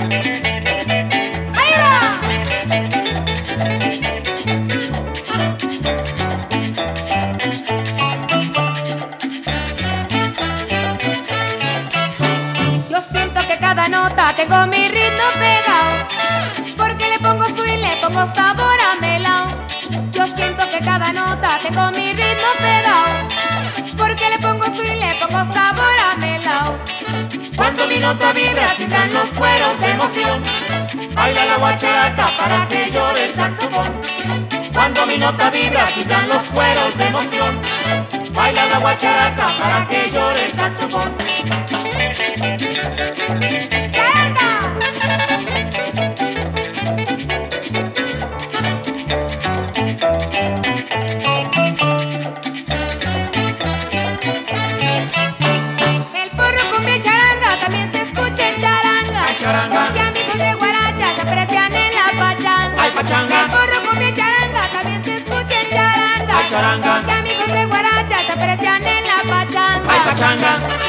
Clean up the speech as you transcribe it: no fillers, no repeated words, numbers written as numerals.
¡Ahí va! Yo siento que cada nota tengo mi ritmo pegado, porque le pongo swing, le pongo sabor a melao. Yo siento que cada nota tengo mi ritmo pegado, porque le pongo swing, le pongo sabor a melao. Cuando mi nota vibra, vibran los cueros de emoción. Baila la guacharaca para que llore el saxofón. Cuando mi nota vibra, vibran los cueros de emoción. Baila la guacharaca para que llore el saxofón. ¡Charanga! El porro, cumbia y charanga también se escucha en charanga. Ay, charanga. Y amigos de guaracha se aprecian en la pachanga. Ay, pachanga. El porro, cumbia y charanga también se escucha en charanga. Ay, charanga. Y amigos de guaracha se aprecian en la pachanga. Ay, pachanga.